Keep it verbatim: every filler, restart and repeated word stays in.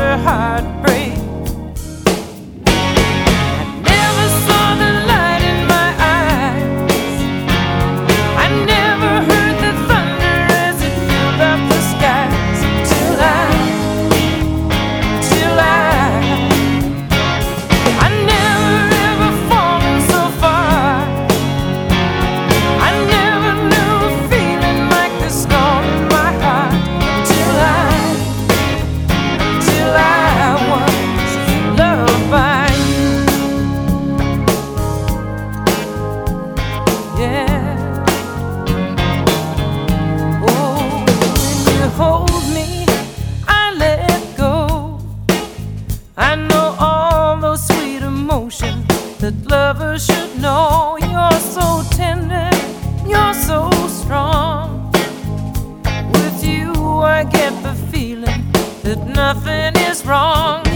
her heart break. I never saw the light in my eyes. I never heard the thunder as it filled up the skies. Till I, till I, I never ever fallen so far. I never knew a feeling like the storm in my heart. Till I, till I was loved by you. Yeah. Oh, when you hold me, I let go. I know all those sweet emotions that lovers should know. You're so tender, you're so strong. With you I get the feeling that nothing is wrong.